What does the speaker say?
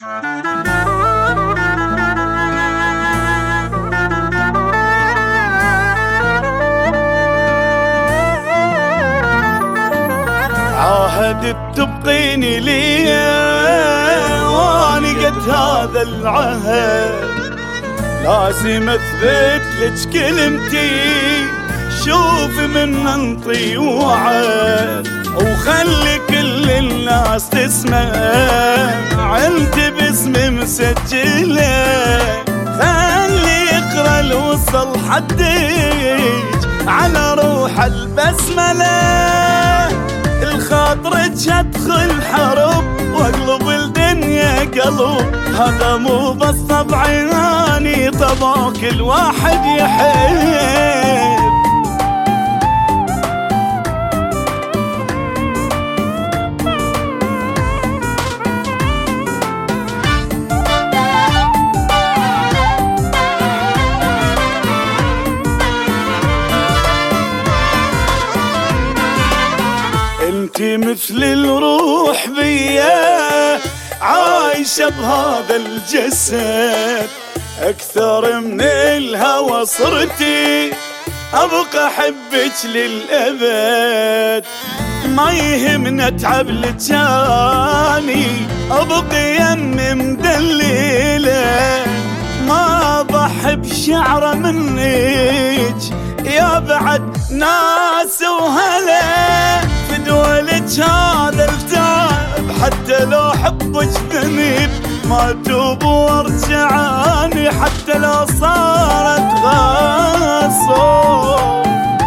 عاهدت تبقيني ليا واني قد هذا العهد، لازم اثبت لك كلمتي، شوف من انطي وعد، وخلي كل الناس تسمع عندي باسمي مسجله، خلي يقرا الوصل حديج على روح البسمله، الخاطرك ادخل حرب واقلب الدنيا قلب، هذا مو بس طبع اناني، طبع كل واحد يحب. انتي مثل الروح بيا عايشة بهذا الجسد، اكثر من الهوى صرتي ابقى احبك للابد، ما يهمنا اتعب لجاني ابقى يمي مدلله، ما اضحي بشعره منك يا بعد ناس وهلا، فدولك هذا التعب حتى لو حبك ذنب، ما اتوب وارجعاني حتى لو صارت غصب.